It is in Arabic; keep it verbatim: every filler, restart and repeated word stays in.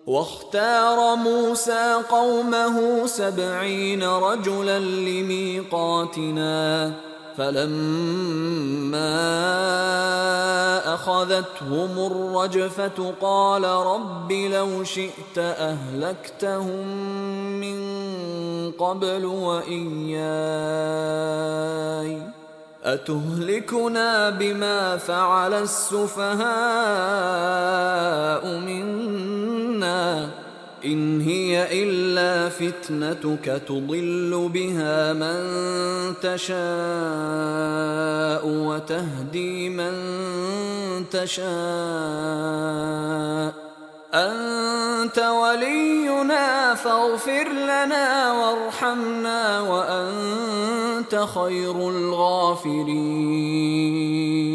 واختار موسى قومه سبعين رجلا لميقاتنا فلما أخذتهم الرجفة قال رب لو شئت أهلكتهم من قبل وإياي أتهلكنا بما فعل السفهاء منا إن هي إلا فتنتك تضل بها من تشاء وتهدي من تشاء أنت ولينا فاغفر لنا وارحمنا وأنت خير الغافرين.